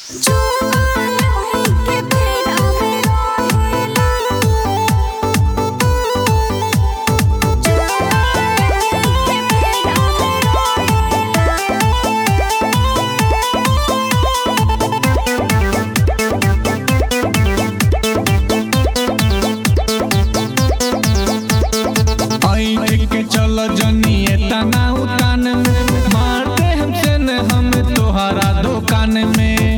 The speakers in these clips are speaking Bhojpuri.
चल जनिए तना उतान में मारते हमसे न हम तोहरा दुकान में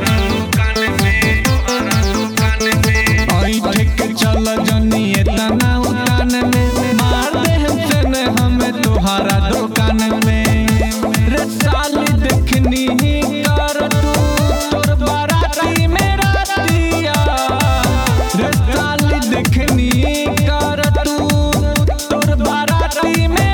चल जनिए तना उतान में मारते हमसे न हम तोहरा दुकान में रे साली देखनी कर तू तोर बाराती में रातिया रे साली देखनी कर तू तोर बाराती में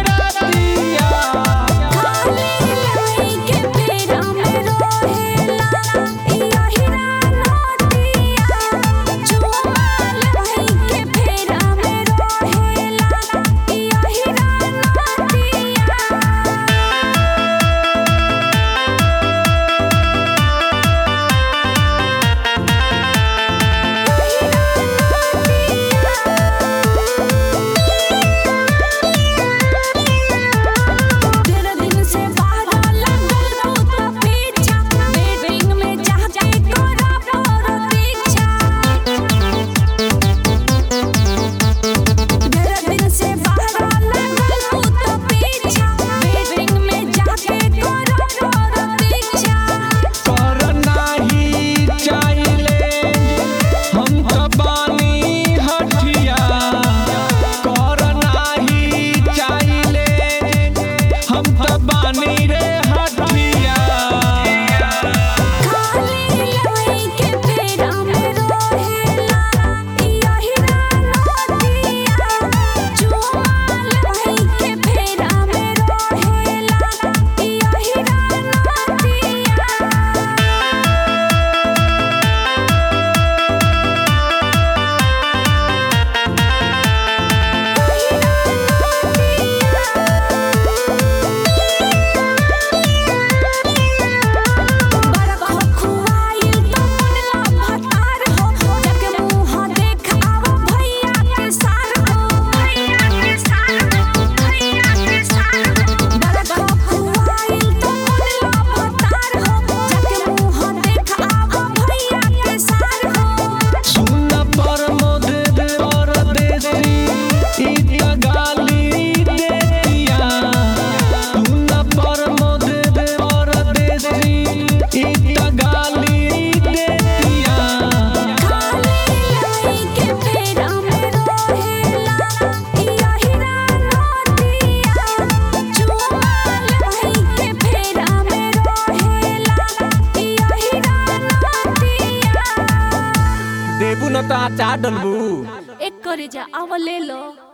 देबू न तो चाट डलबू एक करे जा आवा ले लो।